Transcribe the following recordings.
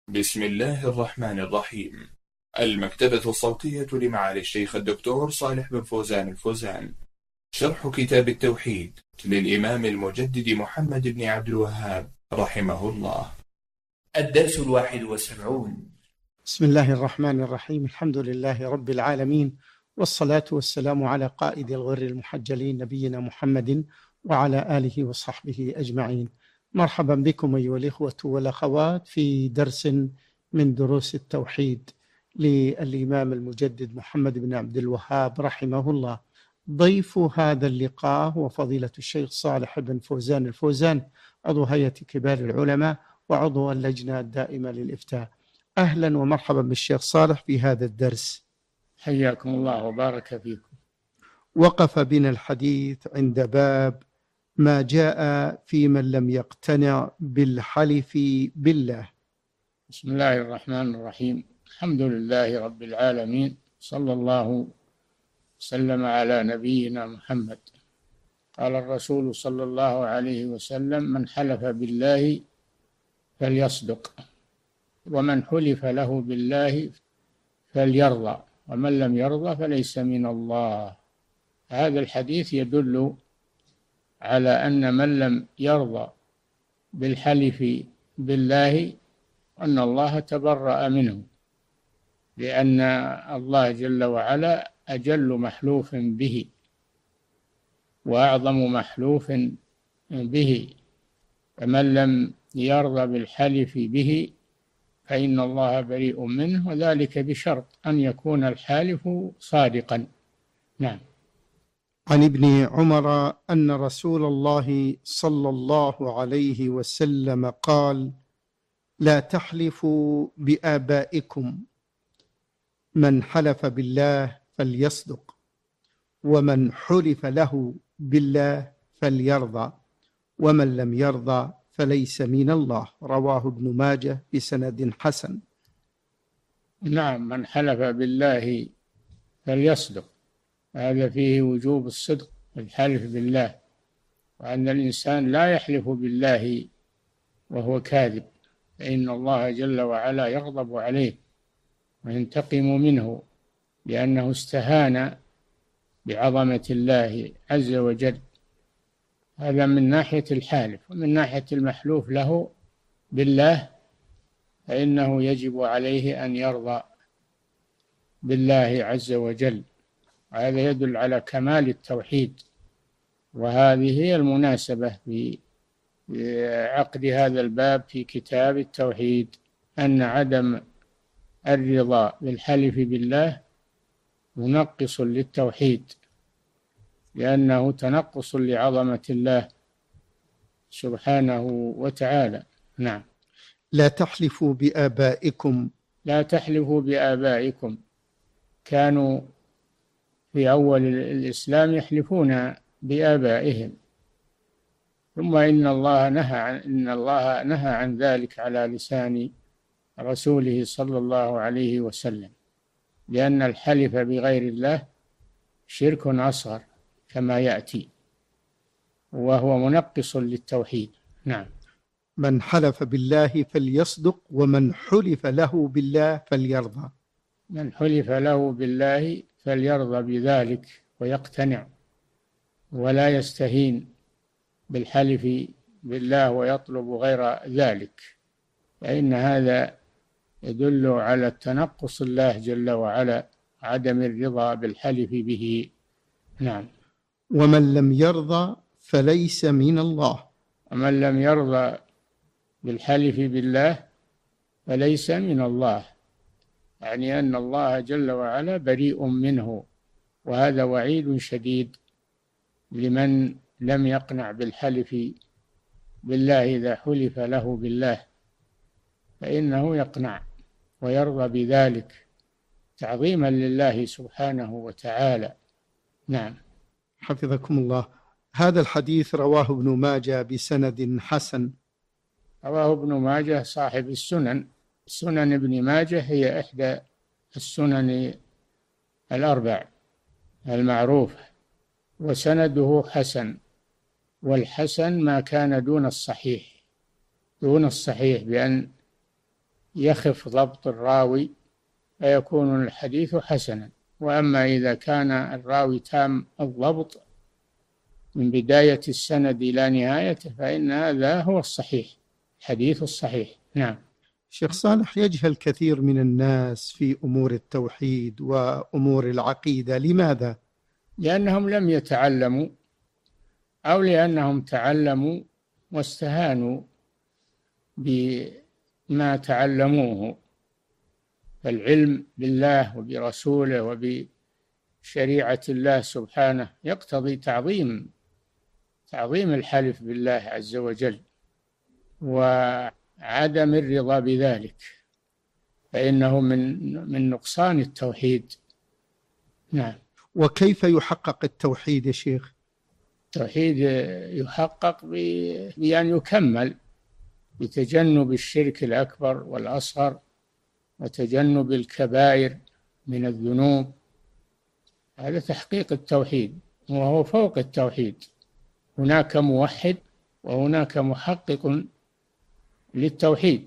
بسم الله الرحمن الرحيم. المكتبة الصوتية لمعالي الشيخ الدكتور صالح بن فوزان الفوزان. شرح كتاب التوحيد للإمام المجدد محمد بن عبد الوهاب رحمه الله. الدرس 71. بسم الله الرحمن الرحيم. الحمد لله رب العالمين، والصلاة والسلام على قائد الغر المحجلين نبينا محمد وعلى آله وصحبه أجمعين. مرحبا بكم أيها الإخوة والأخوات في درس من دروس التوحيد للإمام المجدد محمد بن عبد الوهاب رحمه الله. ضيف هذا اللقاء هو فضيلة الشيخ صالح بن فوزان الفوزان، عضو هيئة كبار العلماء وعضو اللجنة الدائمة للإفتاء. أهلا ومرحبا بالشيخ صالح في هذا الدرس. حياكم الله وبارك فيكم. وقف بنا الحديث عند باب ما جاء في من لم يقتنع بالحلف بالله. بسم الله الرحمن الرحيم. الحمد لله رب العالمين، صلى الله وسلم على نبينا محمد. قال الرسول صلى الله عليه وسلم: من حلف بالله فليصدق، ومن حلف له بالله فليرضى، ومن لم يرضى فليس من الله. هذا الحديث يدل على أن من لم يرضى بالحلف بالله أن الله تبرأ منه، لأن الله جل وعلا أجل محلوف به وأعظم محلوف به، فمن لم يرضى بالحلف به فإن الله بريء منه، وذلك بشرط أن يكون الحالف صادقا. نعم. عن ابن عمر أن رسول الله صلى الله عليه وسلم قال: لا تحلفوا بآبائكم، من حلف بالله فليصدق، ومن حلف له بالله فليرضى، ومن لم يرضى فليس من الله. رواه ابن ماجه بسند حسن. نعم، من حلف بالله فليصدق، هذا فيه وجوب الصدق في الحلف بالله، وأن الإنسان لا يحلف بالله وهو كاذب، فإن الله جل وعلا يغضب عليه وينتقم منه، لأنه استهان بعظمة الله عز وجل. هذا من ناحية الحالف. ومن ناحية المحلوف له بالله فإنه يجب عليه أن يرضى بالله عز وجل. هذا يدل على كمال التوحيد، وهذه هي المناسبة في عقد هذا الباب في كتاب التوحيد، أن عدم الرضا بالحلف بالله منقص للتوحيد، لأنه تنقص لعظمة الله سبحانه وتعالى. نعم. لا تحلفوا بآبائكم. لا تحلفوا بآبائكم. كانوا في أول الإسلام يحلفون بآبائهم، ثم إن الله نهى عن ذلك على لسان رسوله صلى الله عليه وسلم، لأن الحلف بغير الله شرك أصغر كما يأتي، وهو منقص للتوحيد. نعم. من حلف بالله فليصدق، ومن حلف له بالله فليرضى. من حلف له بالله فليرضى بذلك ويقتنع، ولا يستهين بالحلف بالله ويطلب غير ذلك، فإن هذا يدل على التنقص الله جل وعلا، عدم الرضا بالحلف به. نعم. ومن لم يرضى فليس من الله. ومن لم يرضى بالحلف بالله فليس من الله، يعني أن الله جل وعلا بريء منه، وهذا وعيد شديد لمن لم يقنع بالحلف بالله. إذا حلف له بالله فإنه يقنع ويرضى بذلك تعظيما لله سبحانه وتعالى. نعم. حفظكم الله. هذا الحديث رواه ابن ماجه بسند حسن. رواه ابن ماجه صاحب السنن. سنن ابن ماجه هي إحدى السنن الأربع المعروفة، وسنده حسن، والحسن ما كان دون الصحيح، بأن يخف ضبط الراوي فيكون الحديث حسنا. وأما إذا كان الراوي تام الضبط من بداية السند إلى نهايته فإن هذا هو الصحيح، الحديث الصحيح. نعم. شيخ صالح، يجهل كثير من الناس في أمور التوحيد وأمور العقيدة، لماذا؟ لأنهم لم يتعلموا، أو لأنهم تعلموا واستهانوا بما تعلموه. فالعلم بالله وبرسوله وبشريعة الله سبحانه يقتضي تعظيم الحلف بالله عز وجل وعدم الرضا بذلك، فإنه من نقصان التوحيد. نعم. وكيف يحقق التوحيد يا شيخ؟ التوحيد يحقق بأن يكمل بتجنب الشرك الأكبر والأصغر وتجنب الكبائر من الذنوب. هذا تحقيق التوحيد، وهو فوق التوحيد. هناك موحد وهناك محقق للتوحيد،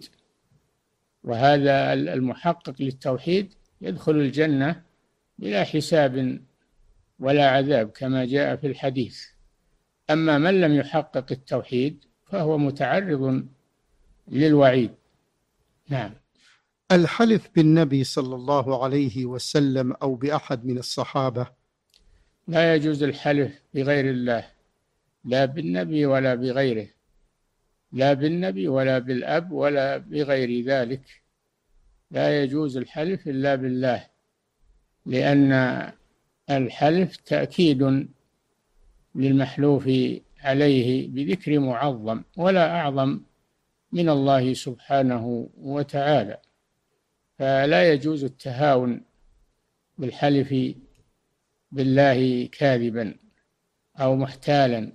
وهذا المحقق للتوحيد يدخل الجنة بلا حساب ولا عذاب كما جاء في الحديث. أما من لم يحقق التوحيد فهو متعرض للوعيد. نعم. الحلف بالنبي صلى الله عليه وسلم أو بأحد من الصحابة؟ لا يجوز الحلف بغير الله، لا بالنبي ولا بغيره، لا بالنبي ولا بالأب ولا بغير ذلك. لا يجوز الحلف إلا بالله، لأن الحلف تأكيد للمحلوف عليه بذكر معظم، ولا أعظم من الله سبحانه وتعالى. فلا يجوز التهاون بالحلف بالله كاذبا أو محتالا.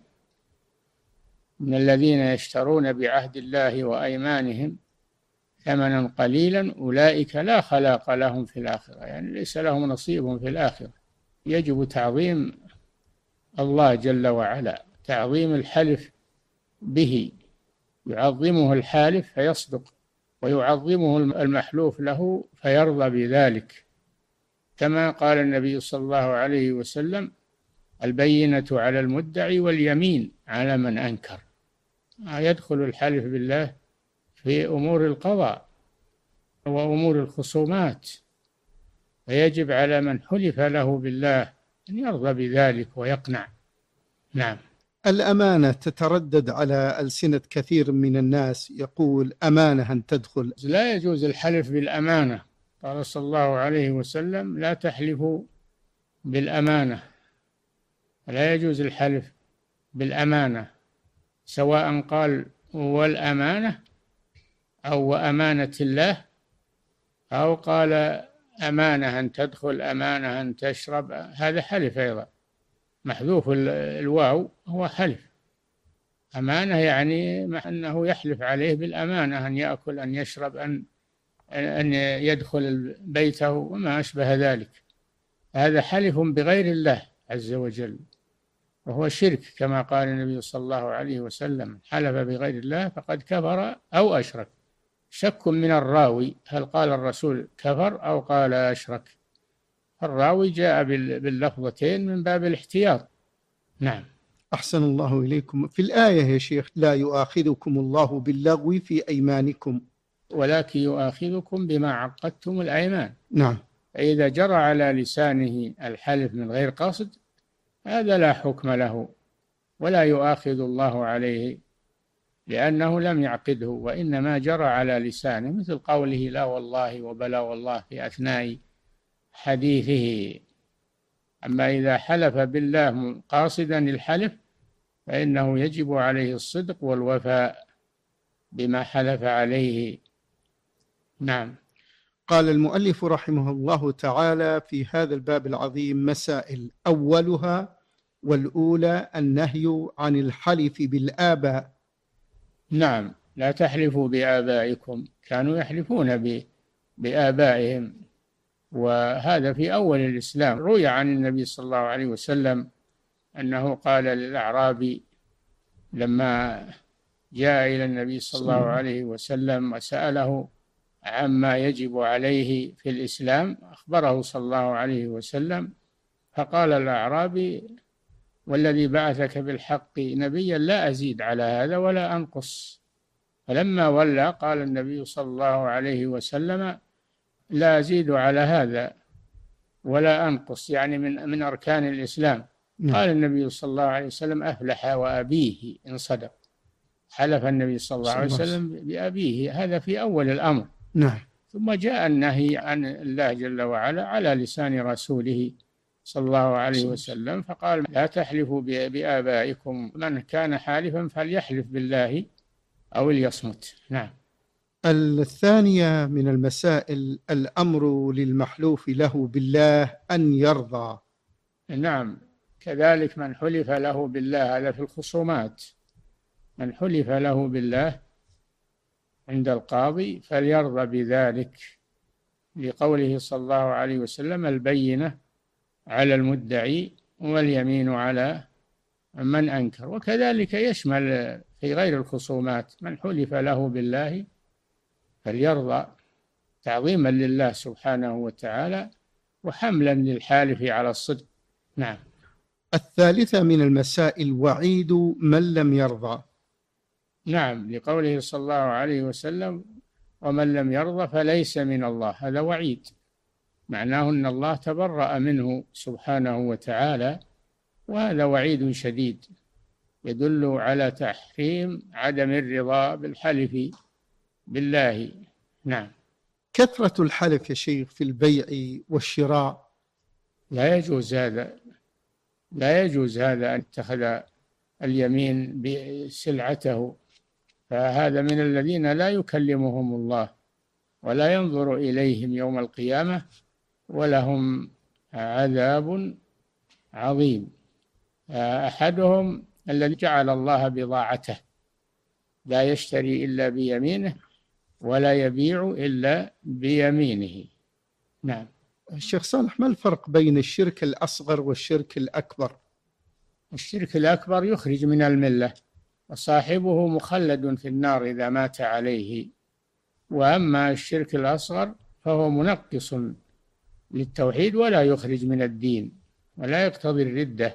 من الذين يشترون بعهد الله وأيمانهم ثمنا قليلا أولئك لا خلاق لهم في الآخرة، يعني ليس لهم نصيب في الآخرة. يجب تعظيم الله جل وعلا، تعظيم الحلف به، يعظمه الحالف فيصدق، ويعظمه المحلوف له فيرضى بذلك، كما قال النبي صلى الله عليه وسلم: البينة على المدعي واليمين على من أنكر. يدخل الحلف بالله في أمور القضاء وأمور الخصومات، فيجب على من حلف له بالله أن يرضى بذلك ويقنع. نعم. الأمانة تتردد على ألسنة كثير من الناس، يقول أمانة أن تدخل. لا يجوز الحلف بالأمانة. قال صلى الله عليه وسلم: لا تحلفوا بالأمانة. لا يجوز الحلف بالأمانة، سواء قال والأمانة أو وأمانة الله، أو قال أمانة أن تدخل، أمانة أن تشرب، هذا حلف أيضا. محذوف الواو هو حلف. أمانة يعني أنه يحلف عليه بالأمانة، أن يأكل، أن يشرب، أن يدخل بيته وما أشبه ذلك. هذا حلف بغير الله عز وجل، وهو شرك، كما قال النبي صلى الله عليه وسلم: حلف بغير الله فقد كفر أو أشرك. شك من الراوي هل قال الرسول كفر أو قال أشرك. الراوي جاء باللفظتين من باب الاحتياط. نعم. أحسن الله إليكم. في الآية يا شيخ: لا يؤاخذكم الله باللغو في أيمانكم ولكن يؤاخذكم بما عقدتم الأيمان. نعم. فإذا جرى على لسانه الحلف من غير قصد هذا لا حكم له، ولا يؤاخذ الله عليه، لأنه لم يعقده، وإنما جرى على لسانه، مثل قوله لا والله وبلا والله في أثناء حديثه. أما إذا حلف بالله قاصدا الحلف فإنه يجب عليه الصدق والوفاء بما حلف عليه. نعم. قال المؤلف رحمه الله تعالى في هذا الباب العظيم مسائل، أولها والأولى النهي عن الحلف بالآباء. نعم، لا تحلفوا بآبائكم. كانوا يحلفون بآبائهم، وهذا في أول الإسلام. روي عن النبي صلى الله عليه وسلم أنه قال للأعرابي لما جاء إلى النبي صلى الله عليه وسلم وسأله عما يجب عليه في الإسلام أخبره صلى الله عليه وسلم، فقال الأعرابي: والذي بعثك بالحق نبيا لا أزيد على هذا ولا أنقص. فلما ولى قال النبي صلى الله عليه وسلم: لا أزيد على هذا ولا أنقص، يعني من أركان الإسلام. قال النبي صلى الله عليه وسلم: أفلح وأبيه إن صدق. حلف النبي صلى الله عليه وسلم بأبيه، هذا في أول الأمر. نعم. ثم جاء النهي عن الله جل وعلا على لسان رسوله صلى الله عليه وسلم، فقال: لا تحلفوا بآبائكم، من كان حالفا فليحلف بالله أو ليصمت. نعم. الثانية من المسائل الأمر للمحلوف له بالله أن يرضى. نعم، كذلك من حلف له بالله، هذا في الخصومات، من حلف له بالله عند القاضي فليرضى بذلك، لقوله صلى الله عليه وسلم: البينة على المدعي واليمين على من أنكر. وكذلك يشمل في غير الخصومات من حلف له بالله فليرضى، تعظيما لله سبحانه وتعالى وحملا للحالف على الصدق. نعم. الثالثة من المسائل وعيد من لم يرضى. نعم، لقوله صلى الله عليه وسلم: ومن لم يرضى فليس من الله. هذا وعيد، معناه أن الله تبرأ منه سبحانه وتعالى، وهذا وعيد شديد يدل على تحريم عدم الرضا بالحلف بالله. نعم. كثرة الحلف يا شيخ في البيع والشراء لا يجوز هذا، لا يجوز هذا، أن يتخذ اليمين بسلعته، فهذا من الذين لا يكلمهم الله ولا ينظر إليهم يوم القيامة ولهم عذاب عظيم. أحدهم الذي جعل الله بضاعته، لا يشتري إلا بيمينه ولا يبيع إلا بيمينه. نعم. الشيخ صالح، ما الفرق بين الشرك الأصغر والشرك الأكبر؟ الشرك الأكبر يخرج من الملة، وصاحبه مخلد في النار إذا مات عليه. وأما الشرك الأصغر فهو منقص للتوحيد ولا يخرج من الدين ولا يقتضي الردة،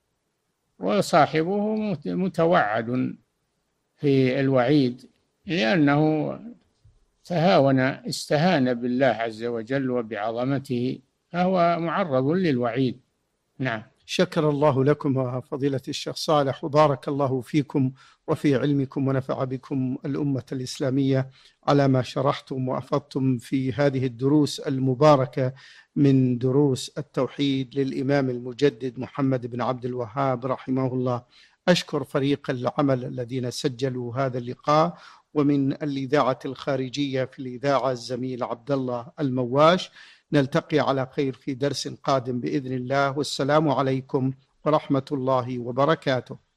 وصاحبه متوعد في الوعيد لأنه استهان بالله عز وجل وبعظمته، فهو معرض للوعيد. نعم. شكر الله لكم فضيلة الشيخ صالح، وبارك الله فيكم وفي علمكم، ونفع بكم الأمة الإسلامية على ما شرحتم وأفضتم في هذه الدروس المباركة من دروس التوحيد للإمام المجدد محمد بن عبد الوهاب رحمه الله. أشكر فريق العمل الذين سجلوا هذا اللقاء، ومن الإذاعة الخارجية في الإذاعة الزميل عبد الله المواش. نلتقي على خير في درس قادم بإذن الله، والسلام عليكم ورحمة الله وبركاته.